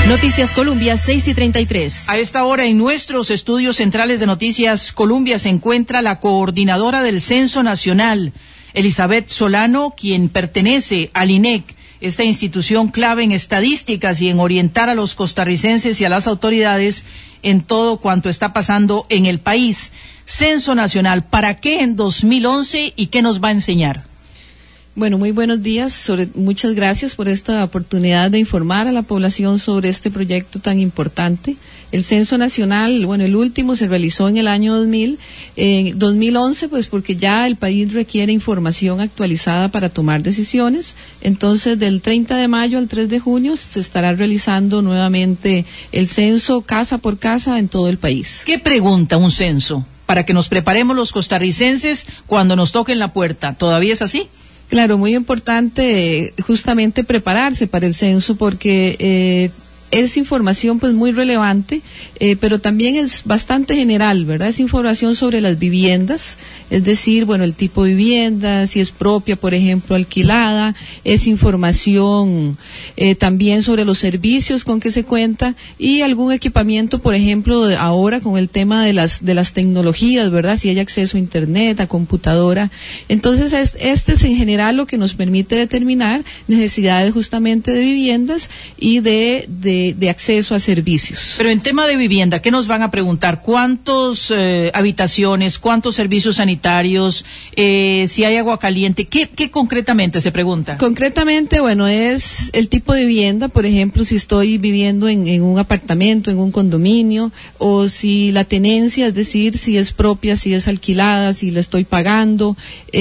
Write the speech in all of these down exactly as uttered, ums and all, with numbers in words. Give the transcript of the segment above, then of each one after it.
Noticias Colombia, seis y treinta y tres. A esta hora en nuestros estudios centrales de Noticias Colombia se encuentra la coordinadora del Censo Nacional, Elizabeth Solano, quien pertenece al I N E C, esta institución clave en estadísticas y en orientar a los costarricenses y a las autoridades en todo cuanto está pasando en el país. Censo Nacional, ¿para qué en dos mil once y qué nos va a enseñar? Bueno, muy buenos días. Sobre, muchas gracias por esta oportunidad de informar a la población sobre este proyecto tan importante. El Censo Nacional, bueno, el último se realizó en el año dos mil. En dos mil once, pues porque ya el país requiere información actualizada para tomar decisiones. Entonces, del treinta de mayo al tres de junio se estará realizando nuevamente el censo casa por casa en todo el país. ¿Qué pregunta un censo? Para que nos preparemos los costarricenses cuando nos toquen la puerta. ¿Todavía es así? Claro, muy importante justamente prepararse para el censo porque eh, es información pues muy relevante, eh, pero también es bastante general, ¿verdad? Es información sobre las viviendas, es decir, bueno, el tipo de vivienda, si es propia, por ejemplo, alquilada, es información eh, también sobre los servicios con que se cuenta y algún equipamiento, por ejemplo, de ahora con el tema de las de las tecnologías, ¿verdad? Si hay acceso a internet, a computadora. Entonces, es, este es en general lo que nos permite determinar necesidades justamente de viviendas y de, de De, de acceso a servicios. Pero en tema de vivienda, ¿qué nos van a preguntar? ¿Cuántos eh, habitaciones, cuántos servicios sanitarios, eh, si hay agua caliente? ¿Qué, qué concretamente se pregunta? Concretamente, bueno, es el tipo de vivienda, por ejemplo, si estoy viviendo en, en un apartamento, en un condominio, o si la tenencia, es decir, si es propia, si es alquilada, si la estoy pagando,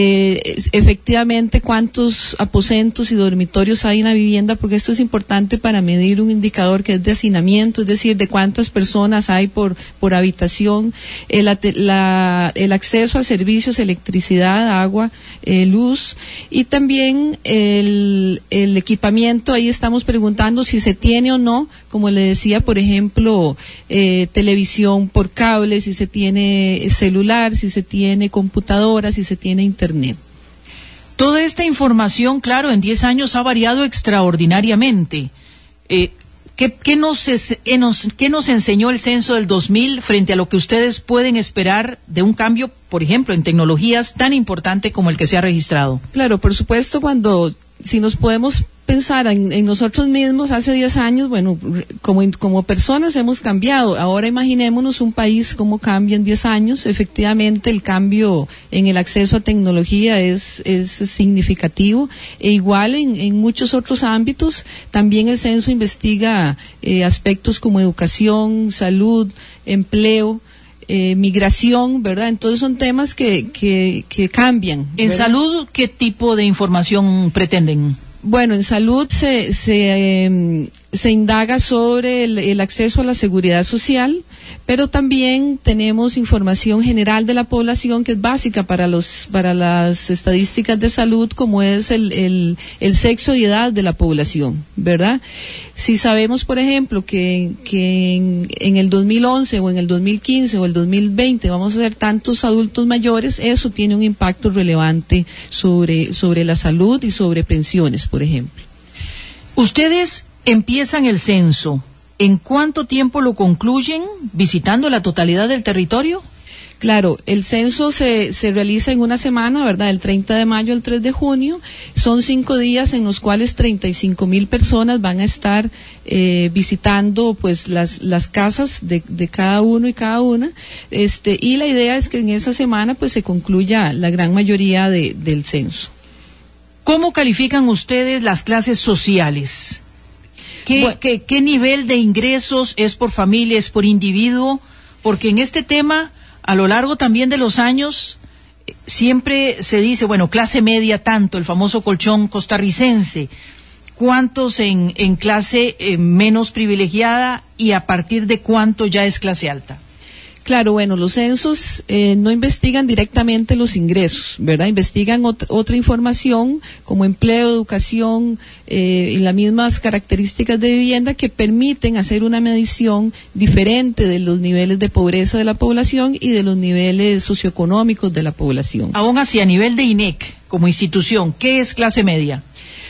eh, efectivamente cuántos aposentos y dormitorios hay en la vivienda, porque esto es importante para medir un indicador que es de hacinamiento, es decir, de cuántas personas hay por por habitación, el, la, el acceso a servicios, electricidad, agua, eh, luz, y también el, el equipamiento. Ahí estamos preguntando si se tiene o no, como le decía, por ejemplo, eh, televisión por cable, si se tiene celular, si se tiene computadora, si se tiene internet. Toda esta información, claro, en diez años ha variado extraordinariamente. Eh, ¿Qué, qué, nos, qué, nos, ¿Qué nos enseñó el censo del dos mil frente a lo que ustedes pueden esperar de un cambio, por ejemplo, en tecnologías tan importante como el que se ha registrado? Claro, por supuesto, cuando, si nos podemos pensar en, en nosotros mismos hace diez años, bueno, como, como personas hemos cambiado. Ahora imaginémonos un país cómo cambia en diez años. Efectivamente, el cambio en el acceso a tecnología es, es significativo. E igual en, en muchos otros ámbitos, también el censo investiga eh, aspectos como educación, salud, empleo, Eh, migración, ¿verdad? Entonces son temas que, que, que cambian. ¿En ¿verdad? salud qué tipo de información pretenden? Bueno, en salud se se, eh, se indaga sobre el, el acceso a la seguridad social, pero también tenemos información general de la población que es básica para los para las estadísticas de salud, como es el el, el sexo y edad de la población, ¿verdad? Si sabemos, por ejemplo, que, que en, en el dos mil once o en el dos mil quince o el dos mil veinte vamos a ser tantos adultos mayores, eso tiene un impacto relevante sobre sobre la salud y sobre pensiones, por ejemplo. Ustedes empiezan el censo. ¿En cuánto tiempo lo concluyen? ¿Visitando la totalidad del territorio? Claro, el censo se, se realiza en una semana, ¿verdad? Del treinta de mayo al tres de junio. Son cinco días en los cuales treinta y cinco mil personas van a estar eh, visitando pues las, las casas de, de cada uno y cada una. Este, y la idea es que en esa semana pues se concluya la gran mayoría de, del censo. ¿Cómo califican ustedes las clases sociales? ¿Qué, bueno, ¿qué, qué nivel de ingresos es por familia, es por individuo? Porque en este tema, a lo largo también de los años, siempre se dice, bueno, clase media tanto, el famoso colchón costarricense. ¿Cuántos en, en clase eh, menos privilegiada y a partir de cuánto ya es clase alta? Claro, bueno, los censos eh, no investigan directamente los ingresos, ¿verdad? Investigan ot- otra información como empleo, educación eh, y las mismas características de vivienda que permiten hacer una medición diferente de los niveles de pobreza de la población y de los niveles socioeconómicos de la población. Aún así, a nivel de I N E C, como institución, ¿qué es clase media?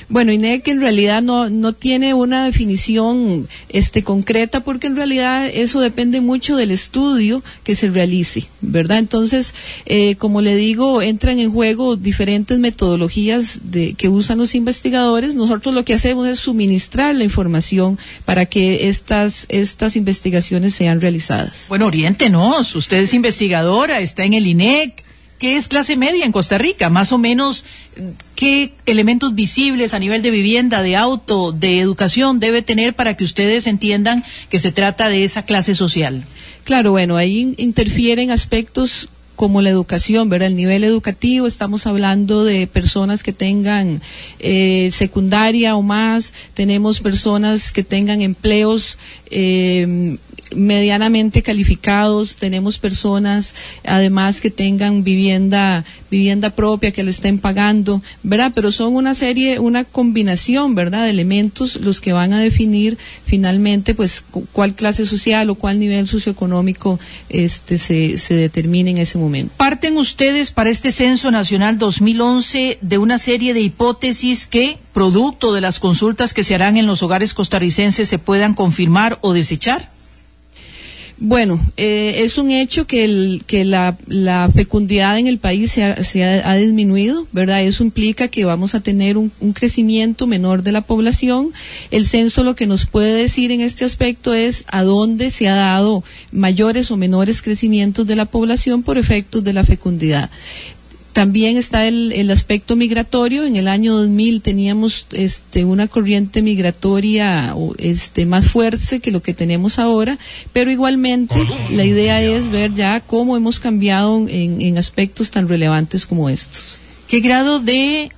Bueno, INEC en realidad no no tiene una definición este concreta, porque en realidad eso depende mucho del estudio que se realice, ¿verdad? Entonces, eh, como le digo, entran en juego diferentes metodologías de, que usan los investigadores. Nosotros lo que hacemos es suministrar la información para que estas estas investigaciones sean realizadas. Bueno, oriéntenos, usted es investigadora, está en el INEC. ¿Qué es clase media en Costa Rica? Más o menos, ¿qué elementos visibles a nivel de vivienda, de auto, de educación debe tener para que ustedes entiendan que se trata de esa clase social? Claro, bueno, ahí interfieren aspectos como la educación, ¿verdad? El nivel educativo, estamos hablando de personas que tengan eh, secundaria o más, tenemos personas que tengan empleos eh, medianamente calificados, tenemos personas además que tengan vivienda vivienda propia, que le estén pagando, ¿verdad? Pero son una serie, una combinación, ¿verdad?, de elementos los que van a definir finalmente pues cuál clase social o cuál nivel socioeconómico este se, se determine en ese momento. Parten ustedes para este Censo Nacional dos mil once de una serie de hipótesis que, producto de las consultas que se harán en los hogares costarricenses, se puedan confirmar o desechar. Bueno, eh, es un hecho que, el, que la, la fecundidad en el país se ha, se ha, ha disminuido, ¿verdad? Eso implica que vamos a tener un, un crecimiento menor de la población. El censo lo que nos puede decir en este aspecto es a dónde se ha dado mayores o menores crecimientos de la población por efectos de la fecundidad. También está el, el aspecto migratorio. En el año dos mil teníamos este, una corriente migratoria este, más fuerte que lo que tenemos ahora, pero igualmente la idea es ver ya cómo hemos cambiado en, en aspectos tan relevantes como estos. ¿Qué grado de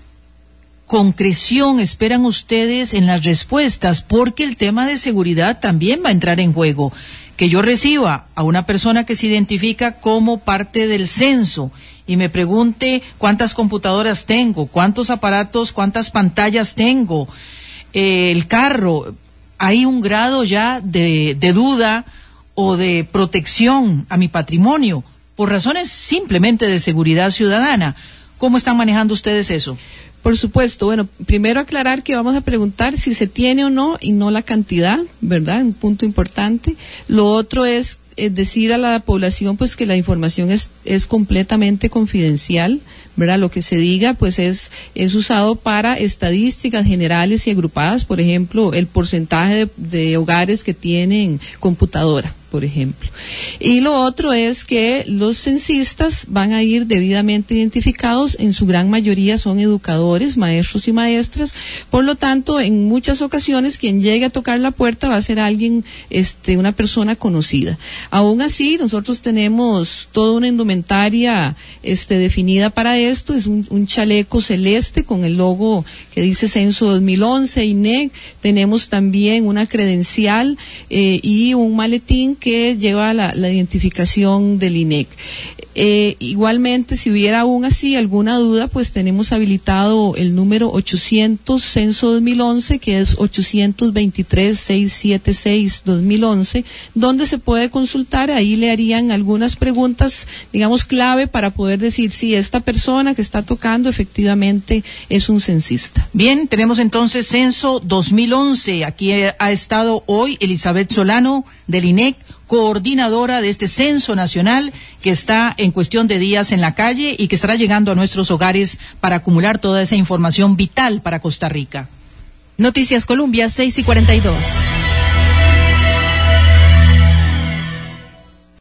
concreción esperan ustedes en las respuestas? Porque el tema de seguridad también va a entrar en juego. Que yo reciba a una persona que se identifica como parte del censo y me pregunte cuántas computadoras tengo, cuántos aparatos, cuántas pantallas tengo, eh, el carro, hay un grado ya de, de duda o de protección a mi patrimonio por razones simplemente de seguridad ciudadana. ¿Cómo están manejando ustedes eso? Por supuesto, bueno, primero aclarar que vamos a preguntar si se tiene o no y no la cantidad, ¿verdad? Un punto importante. Lo otro es, es decir a la población pues que la información es, es completamente confidencial, ¿verdad? Lo que se diga pues es, es usado para estadísticas generales y agrupadas, por ejemplo, el porcentaje de, de hogares que tienen computadora, por ejemplo. Y lo otro es que los censistas van a ir debidamente identificados, en su gran mayoría son educadores, maestros y maestras, por lo tanto, en muchas ocasiones quien llegue a tocar la puerta va a ser alguien, este, una persona conocida. Aún así, nosotros tenemos toda una indumentaria, este, definida para esto, es un, un chaleco celeste con el logo que dice Censo dos mil once, INEC, tenemos también una credencial eh, y un maletín que lleva la, la identificación del INEC. Eh, igualmente, si hubiera aún así alguna duda, pues tenemos habilitado el número ochocientos Censo dos mil once, que es ochocientos veintitrés, seiscientos setenta y seis, dos mil once, donde se puede consultar. Ahí le harían algunas preguntas, digamos, clave para poder decir si esta persona que está tocando efectivamente es un censista. Bien, tenemos entonces Censo dos mil once. Aquí ha estado hoy Elizabeth Solano del INEC, coordinadora de este Censo Nacional que está en cuestión de días en la calle y que estará llegando a nuestros hogares para acumular toda esa información vital para Costa Rica. Noticias Colombia, seis y cuarenta y dos.